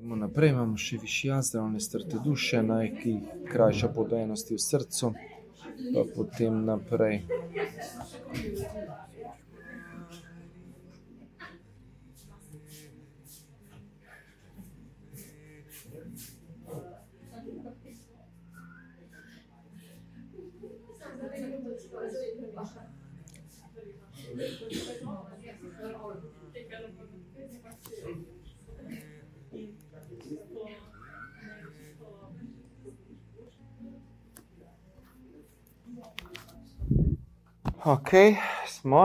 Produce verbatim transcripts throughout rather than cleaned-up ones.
Idemo naprej, imamo še višji jaz, zdravljenje strte duše, naj ki krajša podojenosti v srcu, pa potem naprej. Ok, smo.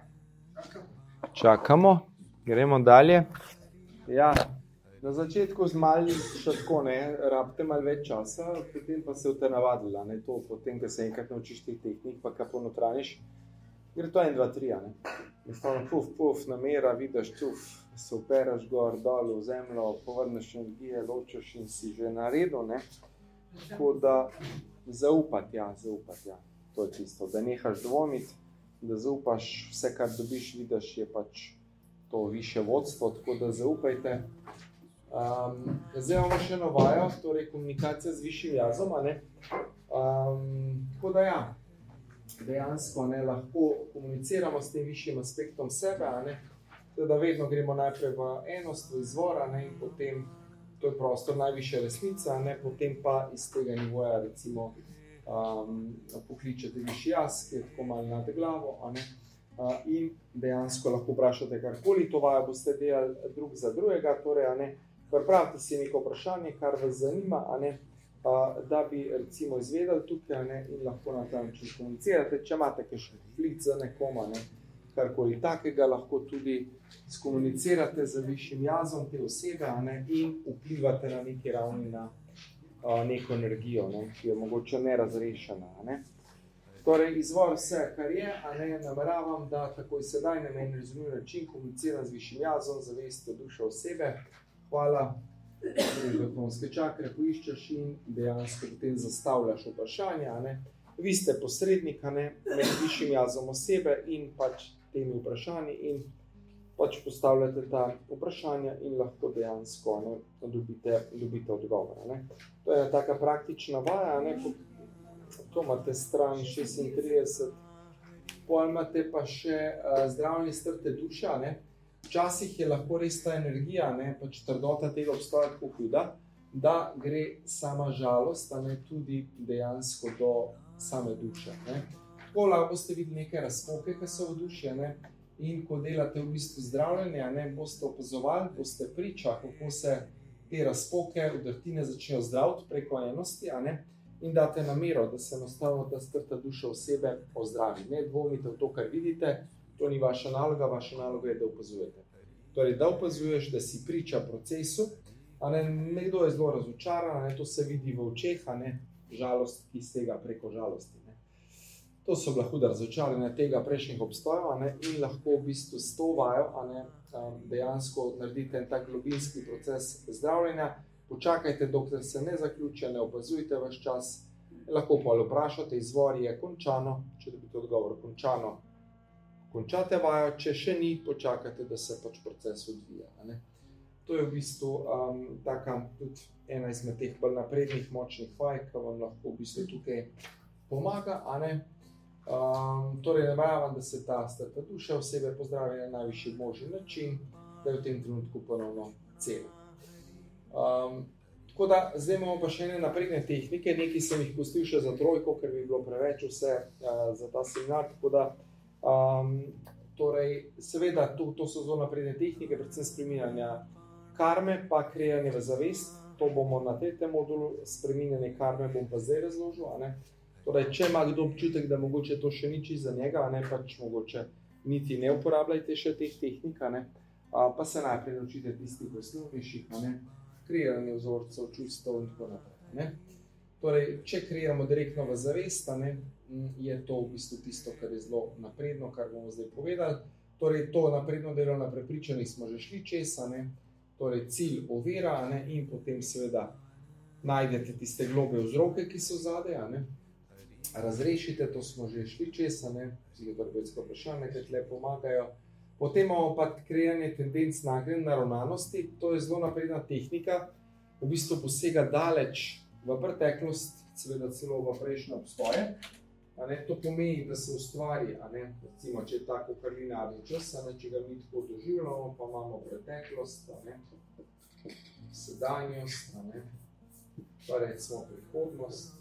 Čakamo, gremo dalje. Ja, na začetku z mali še tako, ne, rabite malo več časa, potem pa se boste navadila, ne, to potem, ko se enkrat naučiš teh tehnik, pa kaj ponotraniš, gre to en, dva, tri, ne. Enostavno puf, puf, namera, vidiš, cuf, se operaš gor, dol, v zemljo, povrneš energije, ločiš in si že naredil, ne. Tako da zaupati, ja, zaupati, ja. To je tisto, da nehaš dvomiti, da zaupaš, vse, kar dobiš, vidiš, je pač to višje vodstvo, tako da zaupajte. Um, zdaj imamo še eno vajo, torej komunikacija z višjim jazom, a ne. Um, tako da ja, dejansko ne, lahko komuniciramo s tem višjim aspektom sebe, a ne. Teda vedno gremo najprej v enost, v izvor, a ne, in potem to je prostor najvišje resnice, a ne, potem pa iz tega nivoja, recimo, Um, pokličete višji jaz, ki je tako malo nad glavo, a ne, uh, in dejansko lahko vprašate karkoli, to vajo boste delali drug za drugega, torej, a ne, pripravite si neko vprašanje, kar vas zanima, a ne, uh, da bi recimo izvedeli tukaj, a ne, in lahko na ta način komunicirate, če imate kakšen konflikt z nekom, a ne, karkoli takega, lahko tudi skomunicirate z višjim jazom te osebe, a ne, in vplivate na neki ravni na neko energijo, ne, ki je mogoče nerazrešena. Ne. Torej, izvor vse, kar je, a ne, nameravam, da takoj sedaj na meni razumljiv način komuniciram z višjim jazom, zavestjo duše osebe. Hvala, vrhunske čakre poiščeš in dejansko potem zastavljaš vprašanja, a ne. Vi ste posrednik, a ne, med višjim jazom osebe in pač temi vprašanji in pač postavljate ta vprašanja in lahko dejansko, ne, dobite, dobite odgovor, ne. To je taka praktična vaja, ne, to imate stran šestintrideset, potem imate pa še uh, zdravljenje strte duše, ne. Včasih je lahko res ta energija, ne, pač trdota tega obstoja tako huda, da gre sama žalost, a ne, tudi dejansko do same duše, ne. Tako lahko boste videli neke razpoke, ki so v duši, ne. In ko delate v bistvu zdravljenje, ne, boste opazovali, boste priča, kako se te razpoke, udrtine začnejo zdraviti preko enosti, a ne, in date namero, da se enostavno ta strta duša osebe ozdravi. Ne dvomite v to, kar vidite, to ni vaša naloga, vaša naloga je, da opazujete. Torej, da opazuješ, da si priča procesu, a ne, nekdo je zelo razočaran, a ne, to se vidi v očeh, a ne, žalost, ki stega preko žalosti. To so bila huda razočaranja tega prejšnjih obstojev, a ne, in lahko v bistvu s to vajo, a ne, dejansko naredite en tak globinski proces zdravljenja. Počakajte, dokler se ne zaključi, ne opazujte vaš čas, lahko pa vprašate, izvor je končano, če dobite odgovor končano, končate vajo, če še ni, počakajte, da se pač proces odvija, a ne. To je v bistvu um, taka tudi ena izmed teh bolj naprednih, močnih vaj, ki vam lahko v bistvu tukaj pomaga, a ne. Um, torej, nameravam, da se ta strta duša osebe pozdravi na najvišji možni način, da je v tem trenutku ponovno cela. Um, tako da, zdaj imamo pa še ene napredne tehnike, nekaj sem jih pustil še za trojko, ker bi bilo preveč vse uh, za ta seminar, tako da, um, torej, seveda, to, to so zelo napredne tehnike, predvsem spreminjanja karme, pa kreiranje v zavest, to bomo na tretjem modulu, spreminjanje karme bom pa zdaj razložil, a ne. Torej, če ima kdo občutek, da mogoče to še ni čisto za njega, a ne, pač mogoče niti ne uporabljajte še teh tehnik, a ne, a, pa se najprej naučite tistih osnovnejših, a ne, kreiranje vzorcev, čustev in tako naprej, ne. Torej, če kreiramo direktno v zavest, a ne, je to v bistvu tisto, kar je zelo napredno, kar bomo zdaj povedali. Torej, to napredno delovno prepričanje smo že šli čez, a ne, torej cilj ovira, a ne, in potem seveda najdete tiste globlje vzroke, ki so zadaj, a ne. Razrešite, to smo že šli čez, a ne, psihoterapevtska vprašanja, ki tle pomagajo. Potem imamo pa kreiranje tendenc nagnjen naravnanosti, to je zelo napredna tehnika, v bistvu posega daleč v preteklost, seveda celo v prejšnje obstoje. A ne, to pomeni, da se ustvari, a ne, recimo, če je tako kar linearni čas, a ne, če ga mi tako doživljamo, pa imamo preteklost, a ne, sedanjost, a ne, pa recimo prihodnost.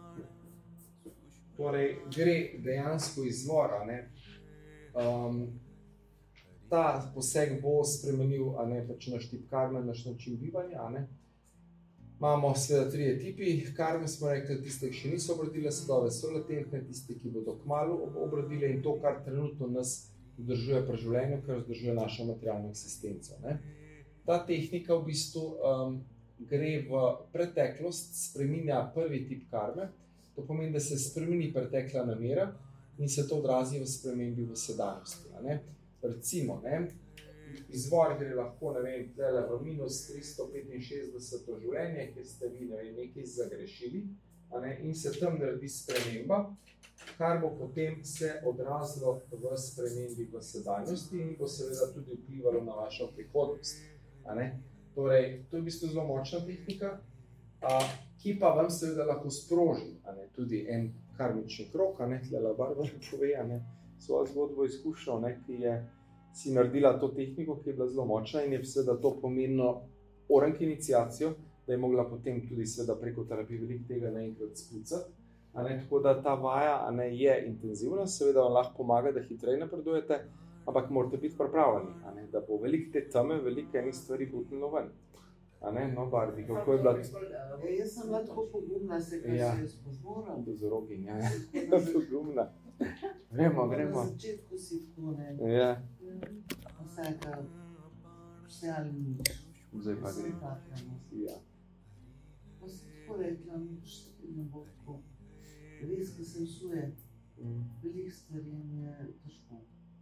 Torej, gre dejansko izvor, a ne, um, ta poseg bo spremenil, a ne, pač naš tip karme, naš način bivanja, a ne. Imamo seveda trije tipi karme, smo rekli, tiste, ki še niso obrodile sadove, so latentne, tiste, ki bodo kmalu obrodile in to, kar trenutno nas vzdržuje pri življenju, kar vzdržuje našo materialno eksistenco, ne. Ta tehnika v bistvu um, gre v preteklost, spreminja prvi tip karme, to pomeni, da se spremeni pretekla namera in se to odrazi v spremembi v sedanjosti, a ne. Recimo, ne, izvor gre lahko, ne vem, tele v minus tristo petinšestdeseto življenje, kjer ste vi, ne vem, nekaj zagrešili, a ne, in se tam naredi sprememba, kar bo potem se odrazilo v spremembi v sedanjosti in bo seveda tudi vplivalo na vašo prihodnost, a ne. Torej, to je v bistvu zelo močna tehnika, a, ki pa vam seveda lahko sproži, a ne, tudi en karmični krog, a ne, tlela Barbara pove, a ne, svojo zgodbo izkušnjo, ne, ki je si naredila to tehniko, ki je bila zelo močna in je seveda to pomenilo orank iniciacijo, da je mogla potem tudi seveda preko terapije veliko tega naenkrat spucati. A ne, tako da ta vaja, a ne, je intenzivna, seveda vam lahko pomaga, da hitreje napredujete, ampak morate biti pripravljeni, a ne, da bo veliko te teme, veliko enih stvari butnilo ven. A ne, no, Barbi, kako je bila? Ja, jaz sem bila tako pogumna, se kaj Ja. se je spozoram. Dozorogin, ja, pogumna. Gremo, gremo. Na začetku si tako, ne, Ja, vsaka, vse ali nič. zdaj pa gre. Vse takamo. Ja. Pa sem tako rekla, nič ne bo tako. Res, ko se vsuje, Mm. veliko stvari mi je težko.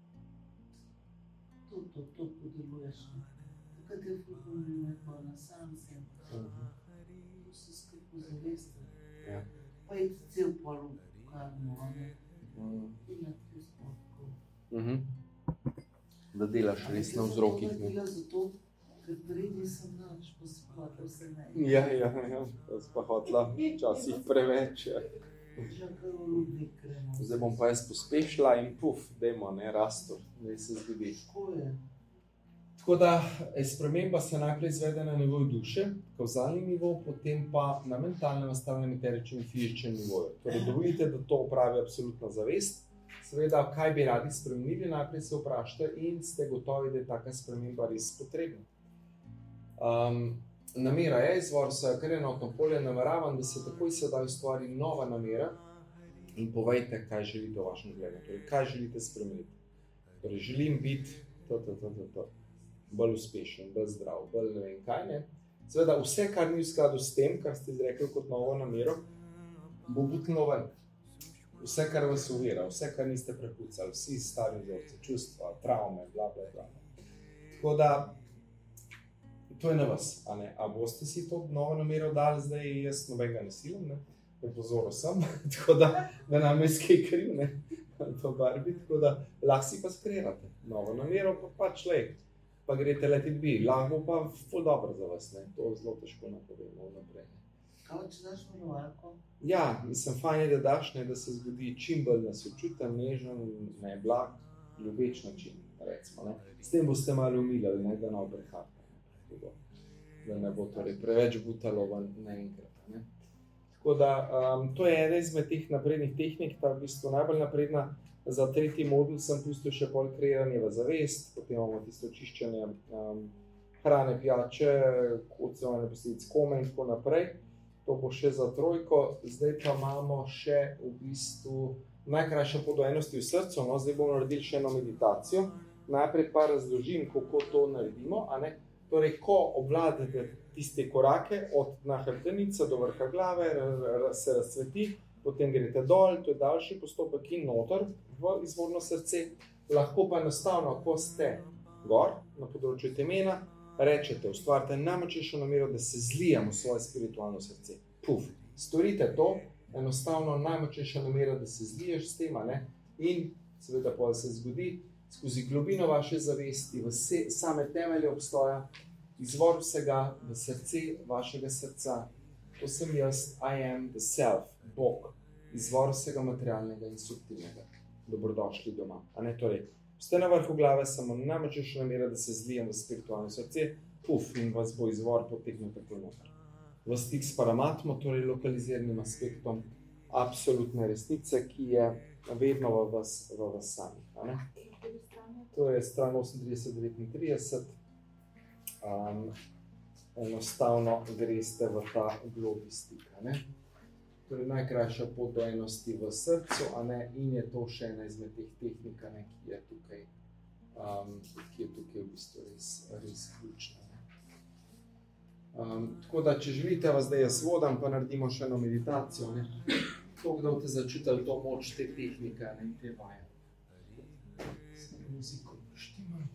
To, to, to podeluješ. Takrat je ful pomembno, ko na sam sem. Mhm. To se skupaj zavesti. Ja. Pa je cel pol v karmo, a ne. Mm. In na tri spotko. Mhm. Da delaš res na vzrokih, Jaz sem to ne? naredila zato, ker prej nisem nič, pa sem hotela vse ne. Ja, ja, ja, to si pa hotela včasih preveč, ja. Že kar v rudnik gremo. Zdaj bom pa jaz pospešila in puf, dajmo, ne, rastor, da se zgodi. Težko je. Tako da eh, sprememba se najprej izvede na nivoju duše, kauzalni nivo, potem pa na mentalnem, nastavljenem, eteričnem in fizičnem nivoju. Torej, dovolite, da to opravi absolutna zavest. Seveda, kaj bi radi spremenili, najprej se vprašajte in ste gotovi, da je taka sprememba res potrebna. Um, namera je izvor svojega krenotno polje, nameravam, da se takoj sedaj ustvari nova namera in povejte, kaj želite v vašem življenju, torej, kaj želite spremeniti. Torej, želim biti to, to, to, to, to. bolj uspešen, bolj zdrav, bolj ne vem kaj, ne. Seveda, vse, kar ni v skladu s tem, kar ste izrekli kot novo namero, bo butnilo ven. Vse, kar vas ovira, vse, kar niste prepucali, vsi stari vzorci, čustva, travme, bla, bla, bla. Tako da, to je na vas, a ne. A boste si to novo namero dali zdaj, jaz nobenega ne silim, ne. Prepozoril sem, tako da, da nam je skaj kriv, ne. To Barbie, tako da, lahko si pa skreirate. Novo namero pa pač lej. Pa greste let it be, lahko pa ful dobro za vas, ne. To zelo težko napovemo naprej. Kaj, če daš varovalko? Ja, mislim, fajn je, da daš, ne, da se zgodi čim bolj na sočuten, nežen, ne, blag, ljubeč način, recimo, ne. S tem boste malo umilili, ne, da ne bo preharta, da ne bo torej preveč butalo ven naenkrat, ne. Tako da, um, to je ena izmed teh naprednih tehnik, ta v bistvu najbolj napredna. Za tretji modul sem pustil še pol kreiranje v zavest, potem imamo tisto čiščenje um, hrane, pijače, odsevanje posledic kome in tako naprej. To bo še za trojko, zdaj pa imamo še v bistvu najkrajša pot do enosti v srcu, no, zdaj bomo naredili še eno meditacijo. Najprej pa razložim, kako to naredimo, a ne. Torej, ko obvladate tiste korake od nahrbtenice do vrha glave, se razcveti, potem greste dol, to je daljši postopek in noter v izvorno srce. Lahko pa enostavno, ko ste gor, na področju temena, rečete, ustvarite najmočnejšo namero, da se zlijam v svoje spiritualno srce. Puf, storite to, enostavno najmočnejša namera, da se zliješ s tem, a ne? In seveda pa se zgodi, skozi globino vaše zavesti, v se, same temelje obstoja, izvor vsega, v srce vašega srca. To sem jaz, I am the self, Bog, izvor vsega materialnega in subtilnega. Dobrodošli doma. A ne, torej, ste na vrhu glave, samo najmočnejša namera, da se zlijem v spiritualno srce, puf, in vas bo izvor potegnil tako noter. V stik s paramatmo, torej lokaliziranim aspektom absolutne resnice, ki je vedno v vas, v vas samih. A ne? To je stran osemintrideset devetintrideset. Um, enostavno greste v ta globi stika. Ne? Torej, najkrajša pot do enosti v srcu, a ne, in je to še ena izmed teh tehnik, a ne, ki je tukaj, um, ki je tukaj v bistvu res, res ključna. Um, tako da, če želite, vas zdaj jaz vodam, pa naredimo še eno meditacijo. Ne? To, da boste začutili to moč te tehnike, ne, te vaje. Sem muziko poštimam.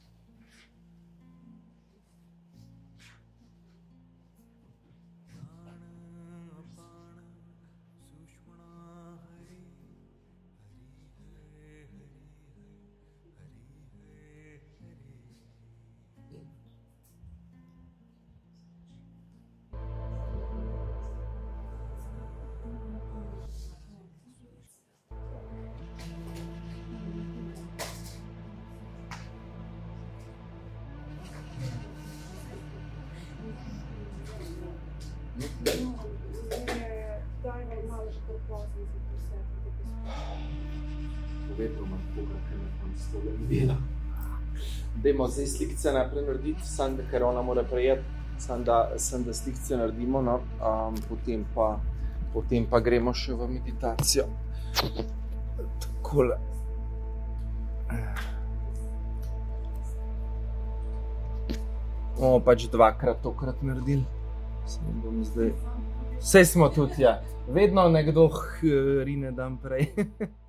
Dajmo zdaj slikice najprej narediti, sam da ker ona mora prejeti, sam da, sam da slikice naredimo, no, um, potem, pa, potem pa gremo še v meditacijo. Takole. Bomo pač dvakrat tokrat naredili. Sem bom zdaj... Vse smo tudi, ja. Vedno nekdo rine dan prej.